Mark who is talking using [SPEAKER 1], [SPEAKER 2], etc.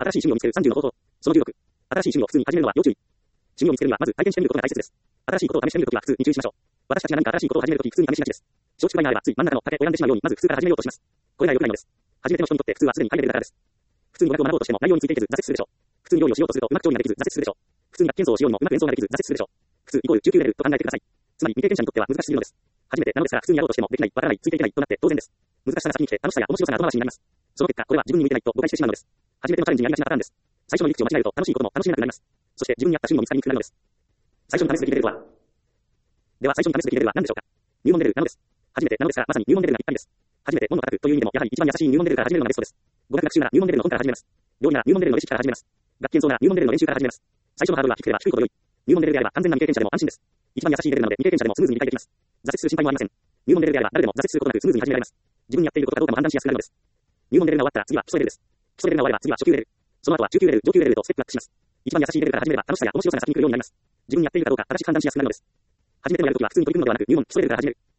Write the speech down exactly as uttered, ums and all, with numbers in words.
[SPEAKER 1] 新しい趣味を見つけるさんじゅうの方法。そのじゅうろく。新しい趣味を普通に始めるのは要注意。趣味を見つけるにはまず体験してみることが大切です。新しいことを試してみるときは普通に注意しましょう。私たちが何か新しいことを始めるとき普通に試しがちです。松竹梅があればつい真ん中の竹を選んでしまうようにまず普通から始めようとします。これが良くないのです。初めての人にとって普通はすでにハイレベルだからです。普通に語学を学ぼうとしても内容についていけず挫折するでしょう。普通に料理をしようとするとうまく調理ができず挫折するでしょう。普通に楽器演奏をしようにもうまく演奏ができず挫折するでしょう。普通イコール中級レベルと考えてください。つまり未経験者にとっては難しすぎるのです。初めてなのですから普通にやろうとしてもできない、わからない、ついていけないとなって当然です。難しさが先に来て楽しさや面白さが後回しになります。その結果これは自分に向いてないと誤解してしまうのです。初めてのチャレンジにやりがちなパターンです。最初の理屈を間違えると楽しいことも楽しめなくなります。そして自分に合った趣味も見つかりにくくなるのです。最初に試すべきレベルとは。では最初に試すべきレベルは何でしょうか。入門レベルなのです。初めてなのですからまさに入門レベルがぴったりです。初めて門の叩くという意味でもやはり一番優しい入門レベルから始めるのがベストです。語学学習なら入門レベルの本から始めます。料理なら入門レベルのレシピから始めます。楽器演奏なら入門レベルの練習から始めます。最初のハードルは低ければ低いほど良い。入門レベルであれば完全な未経験者でも安心です。一番優しいレベルなので未経験者でもスムーズに理解できます。挫折する心配もありません。入門レベルであれば誰でも挫折することなくスムーズに始められます。自分にやっていることかどうかも判断しやすくなるのです。入門レベルが終わったら次は基礎レベルです。基礎レベルが終われば次は初級レベル。その後は中級レベル、上級レベルとステップアップします。一番優しいレベルから始めれば楽しさや面白さが先に来るようになります。自分にやっているかどうか正しく判断しやすくなるのです。初めてのやるときは普通に取り組むのではなく入門、基礎レベルから始める。